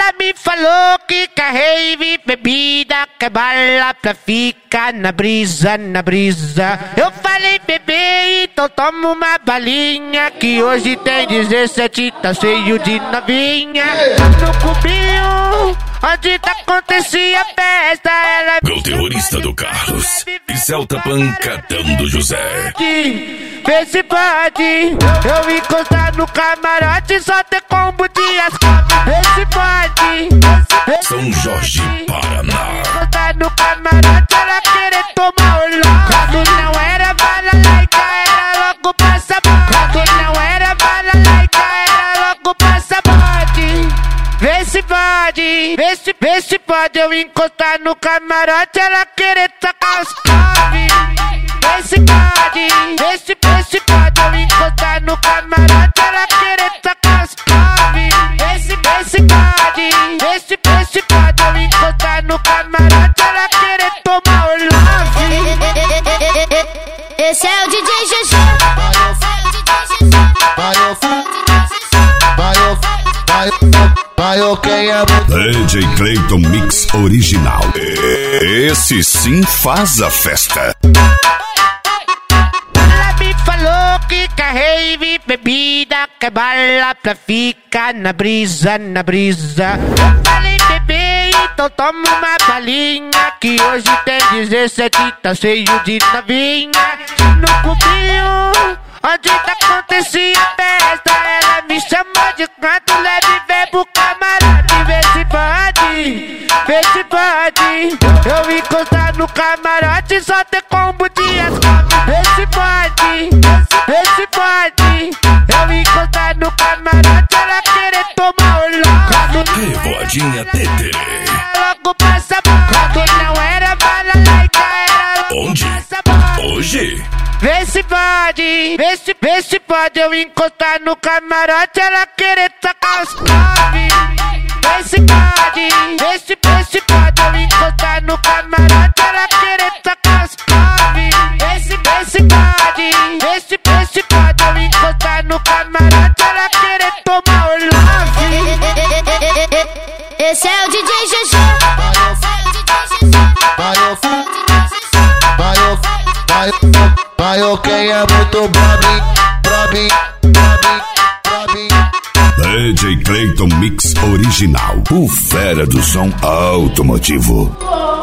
Ela me falou que quer rave, bebida, quer bala pra ficar na brisa, na brisa. Eu falei, bebê, então toma uma balinha, que hoje tem 17, tá cheio de novinha. No cubinho, onde acontecia a festa, ela... Meu terrorista do Carlos e Celta Pancadão do José. Vê se pode eu encostar no camarote, só ter combo de ascalpo. Vê se pode São Jorge, Paraná. encostar no camarote, ela querer tomar o logo. Quando não era bala laica, era logo passaporte. Quando não era bala laica, era logo passaporte. Vê se pode, vê se pode eu encostar no camarote, ela querer tacar os copos. Vê se pode, vê se pode eu encostar no camarote, ela querer tacar os copos. Vê se pode, vê se pode eu encostar no camarote, ela querer tomar o love. Esse é o DJ GG. DJ Clayton Mix Original. Esse sim faz a festa. Ela me falou que quer rave, bebida, quer bala pra ficar na brisa, na brisa. Eu falei, bebê, então toma uma balinha, que hoje tem 17, tá cheio de novinha. No cubinho, onde acontecia a festa, ela me chamou de canto, leve vem pro camarote. Vê se pode eu encostar no camarote, só ter combo de ascalpo. Vê se pode eu encostar no camarote, ela querer tomar o logo. Revoadinha Teterê. Logo passa quando não era bala laica, era logo Onde? passaporte. Hoje? Vê se pode eu encostar no camarote, ela querer tacar os copos. Vê se pode eu encostar no camarote, ela querer tacar os copos. Vê se pode eu encostar no camarote, ela querer tomar o love. Esse é o DJ GG. Vai, quem é muito Bobby. DJ Clayton Mix Original. O fera do som automotivo.